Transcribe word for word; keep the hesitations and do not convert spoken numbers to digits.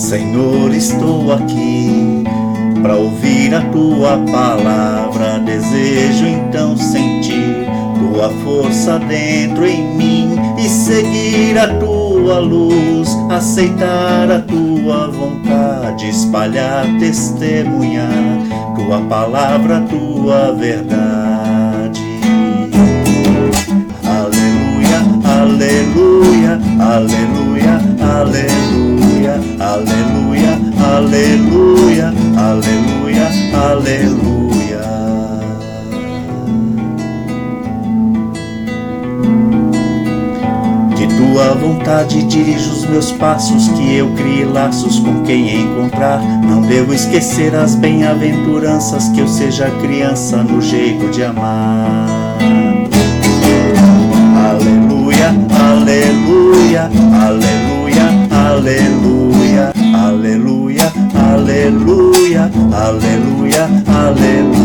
Senhor, estou aqui para ouvir a tua palavra. Desejo então sentir tua força dentro em mim e seguir a tua luz, aceitar a tua vontade, espalhar, testemunhar tua palavra, tua verdade. Aleluia, aleluia, aleluia, aleluia, aleluia, aleluia, aleluia, aleluia. Que tua vontade dirija os meus passos, que eu crie laços com quem encontrar. Não devo esquecer as bem-aventuranças, que eu seja criança no jeito de amar. Aleluia, aleluia, aleluia, aleluia, aleluia, aleluia, aleluia, aleluia.